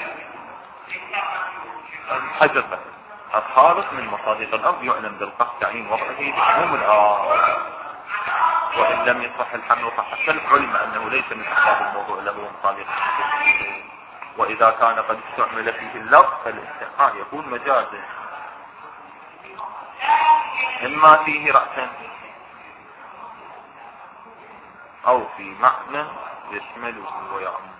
حجر الخالص من مصادق الأرض يعلم بالقصد تعيين وضعه بعموم الآن، وإن لم يصح الحمل وصح السلب علم أنه ليس من أسباب الموضوع له مصادق. وإذا كان قد استعمل فيه اللفظ فالاستحقاق يكون مجازا، إما فيه رأسا أو في معنى يشمله ويعم.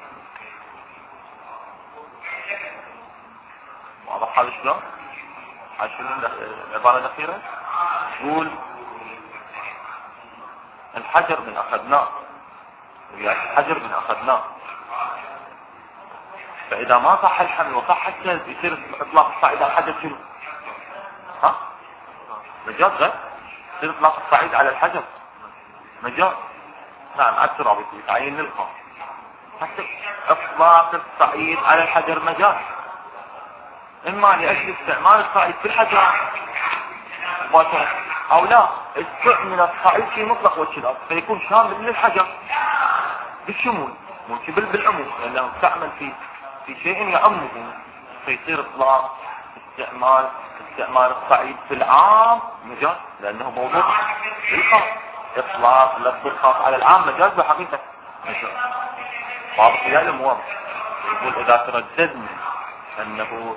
واضح هذا الشلون؟ عشان العبارة الأخيرة تقول الحجر من أخذناه، يعني الحجر من أخذناه، فإذا ما صح الحمل وصح السلب يصير إطلاق الصعيد على الحجر شنو؟ ها؟ مجاز غير؟ يصير إطلاق الصعيد على الحجر مجاز. نعم عكس رابط يتعين للقاء، حتى إطلاق الصعيد على الحجر مجاز، إما لأجل استعمال الصعيد في الحجر مباشرة، أو لا استعمل الصعيد في مطلق وجه الأرض فيكون شامل للحجر بالشمول ممكن بالعموم، لأنه استعمل في في شيء يعمه، فيصير إطلاق استعمال استعمال الصعيد في العام مجاز، لأنه موضوع الخاص. إطلاق لفظ الخاص على العام مجاز بحقيقة مجاز. واضح يا علم واضح. يقول إذا ترددنا أنه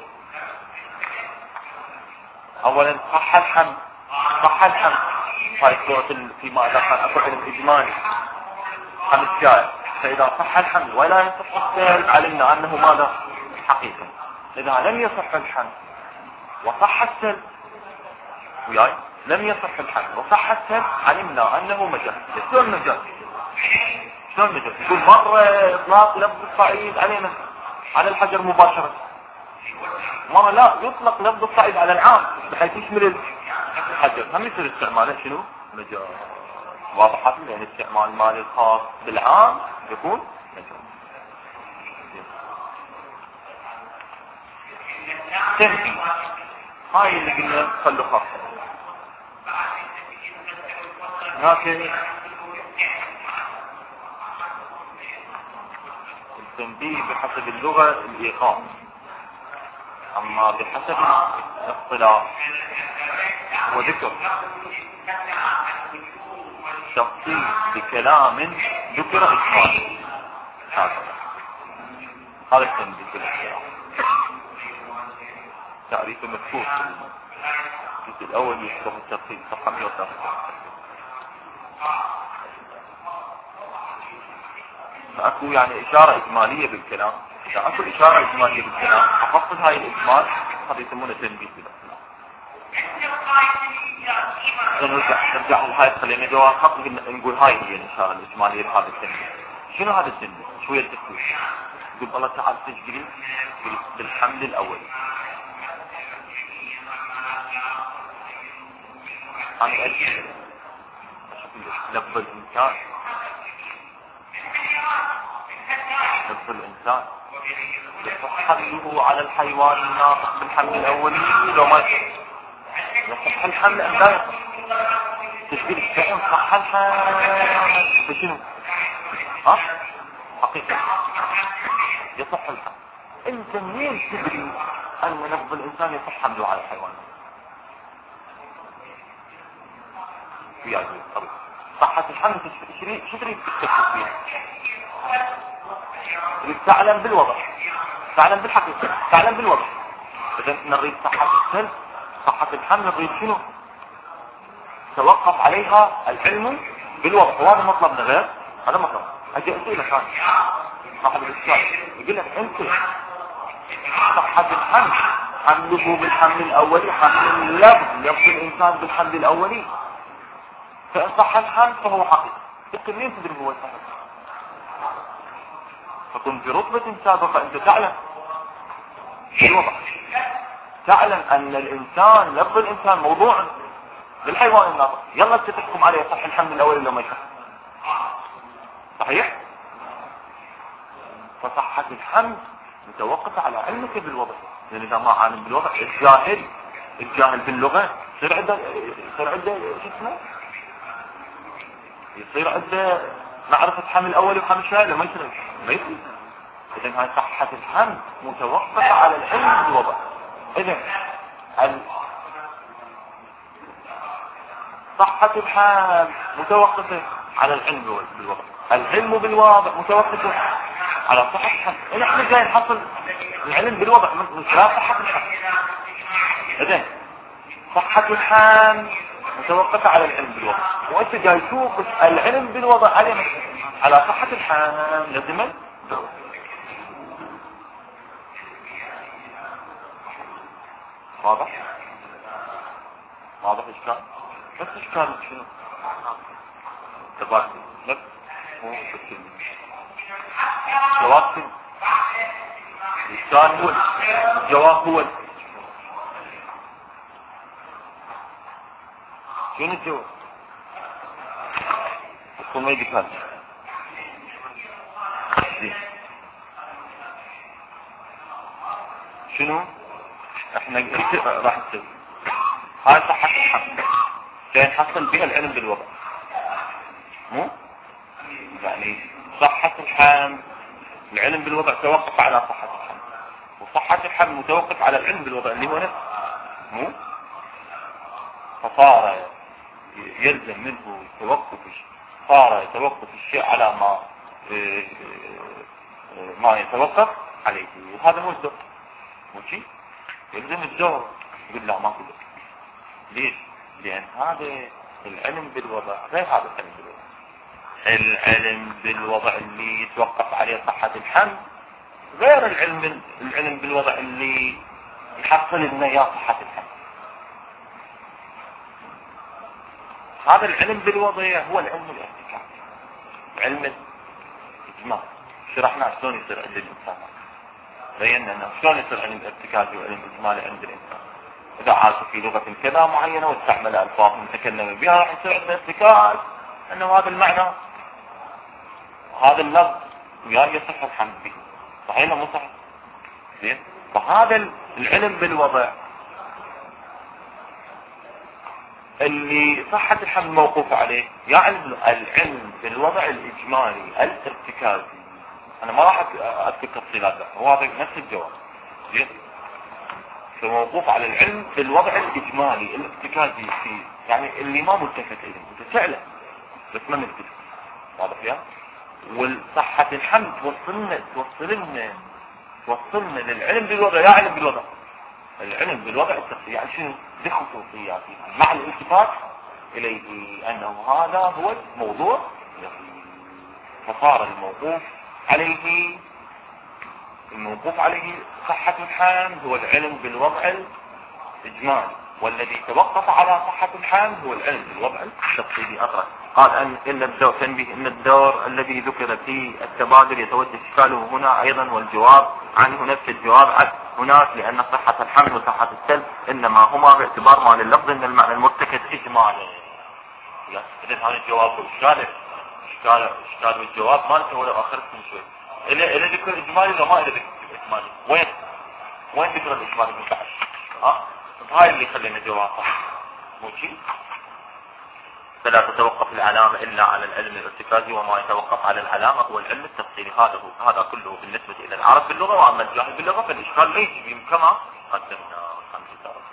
أولا صح الحمل صح الحمل هاي الصورة فيما إذا كان أكو علم إجمالي حمل شائع، فإذا صح الحمل ولا يصح السلب علمنا أنه ماذا حقيقة. إذا لم يصح الحمل وصح السلب وياي لم يصح الحمل وصح السلب علمنا أنه مجاز. شلون مجاز؟ شلون مجاز؟ يقول مرة إطلاق لفظ الصعيد علينا على الحجر مباشرة، مرة لا يطلق لفظ الصعيد على العام بحيث يشمل الحجر، هم يصير استعماله شنو؟ مجاز. واضحة؟ لأن استعمال مال الخاص بالعام يكون مجاز. تنبيه هاي اللي قلنا خلوا خاصة. لكن التنبيه بحسب اللغة الإيقاع، أما بحسب الاصطلاح هو ذكر تفصيل بكلام ذكر إجمالا. هذا التنبيه في الاصطلاح تعريف مذكور في الجزء الأول يشرح التفصيل صفحة مئة وثلاثة. فأكو يعني إشارة إجمالية بالكلام، إذا أكو إشارة إجمالية بالكلام أفصل هاي الإجمال هذا يسمونه تنبيه بالكلام. نرجع نرجع لهاي خلينا جواب خط نقول هاي هي الإشارة الإجمالية لهذا التنبيه. شنو هذا التنبيه؟ شوية التفصيل. يقول الله تعالى تسجيل بالحمل الأول. أنا أجل لفظ الإنسان لفظ الإنسان يصح حمله على الحيوان الناطق بالحمل الأولي لو ما يصح الحمل أم لا يصح؟ تشبيل الشأن صح الحمل بشنو؟ ها؟ حقيقة يصح الحمل. انت منين تدري أن لفظ الإنسان يصح حمله على الحيوان؟ يعني طبعا صحة الحمل تشري شو تريد تكتشف فيها؟ تريد تعلم بالوضع، تعلم بالحقيقة، تعلم بالوضع. إذا نريد صحة السلب صحة الحمل نريد شنو؟ توقف عليها العلم بالوضع، وهذا مطلبنا غير هذا مطلب. أجي أسئلة ثانية صاحب الإشكال يقول لك أنت صحة الحمل حمله بالحمل الأولي حمل اللفظ لفظ الإنسان بالحمل الأولي، فإن صح الحمل فهو حقيقي. يمكن مين تدري هو الصحيح؟ فكن في رتبة سابقة أنت تعلم بالوضع، تعلم أن الإنسان لفظ الإنسان موضوع للحيوان الناطق، يلا أنت تحكم عليه صح الحمل الأولي لو ما يصح. صحيح؟ فصحة الحمل متوقفة على علمك بالوضع، لأن إذا ما عالم بالوضع الجاهل الجاهل باللغة يصير عنده يصير عنده شو اسمه؟ يصير عنده معرفة حمل أولي وحمل شائع ما يصير ما يصير. إذن هاي صحة الحمل متوقفة على العلم بالوضع. إذن صحة الحمل متوقفة على العلم بالوضع، العلم بالوضع متوقفة على صحة الحمل. نحن جاي نحصل العلم بالوضع من خلال صحة الحمل. إذن صحة الحمل متوقفة على العلم بالوضع، وانت جاي توقف العلم بالوضع على على صحة الحمل لازم الدور. واضح؟ واضح اشكال؟ بس اشكال شنو؟ تبارك نفس مو بس الجواب شنو؟ الاشكال هو الجواب هو شنو الجواب؟ يكون ما يدكان شنو؟ احنا راح نسوي هاي صحة الحمل كي نحصل بها العلم بالوضع مو؟ يعني صحة الحمل العلم بالوضع توقف على صحة الحمل وصحة الحمل متوقف على العلم بالوضع اللي هو نفسه مو؟ فصار يلزم منه توقف صار يتوقف الشيء على ما ما يتوقف عليه وهذا هو الدور مو شيء يلزم الدور يقول لا ما كله ليش؟ لأن هذا العلم بالوضع غير هذا العلم بالوضع العلم بالوضع اللي يتوقف عليه صحة الحمل غير العلم العلم بالوضع اللي يحصل لنا يا صحة الحمل هذا العلم بالوضع هو العلم الاحتكاكي علم الاجمال شرحنا شلون يصير عند الانسان بينا انه شلون يصير علم الاحتكاكي وعلم الاجمالي عند الانسان اذا عاش في لغة كذا معينة واستعمل الفاظ متكلم بها راح يصير عنده احتكاك انه هذا المعنى هذا اللفظ وياه يصح الحمد به صحيح ولا مو صحيح؟ زين فهذا العلم بالوضع اللي صحة الحمل موقوف عليه يعني العلم بالوضع الإجمالي الارتكازي أنا ما راح أذكر تفصيلات هو هذا نفس الجواب زين فموقوف على العلم بالوضع الإجمالي الارتكازي فيه يعني اللي ما ملتفت إليه أنت تعلم بس ما ملتفت واضح يا والصحة الحمل توصلنا توصلنا توصلنا للعلم بالوضع يا علم بالوضع العلم بالوضع الشخصي يعني شنو بخصوصياته مع الالتفات اليه انه هذا هو الموضوع فصار الموقوف عليه الموقوف عليه صحة الحمل هو العلم بالوضع الاجمالي والذي توقف على صحة الحمل هو العلم بالوضع الشخصي اقرأ قال ان ان الدور تنبيه ان الدور الذي ذكر في التبادل يتوجه اشكاله هنا ايضا والجواب عنه نفس الجواب عن هناك لان صحة الحمل وصحة السلب انما هما باعتبار ما لللفظ ان المعنى المرتكز اجمالا اذا هذا الجواب اشكاله اشكال اشكال الجواب ما انت ولا اخرتكم شوي الى الى ذكر اجمالي ولا ما الى ذكر اجمالي وين وين ذكر الاجمالي من بعد ها هاي اللي خلينا جواب صح مو شيء فلا تتوقف العلامة إلا على العلم الارتكازي وما يتوقف على العلامة هو العلم التفصيلي هذا هو هذا كله بالنسبة إلى العرب باللغة وأما الجاهل باللغة فالإشكال لا يجي كما قدمنا.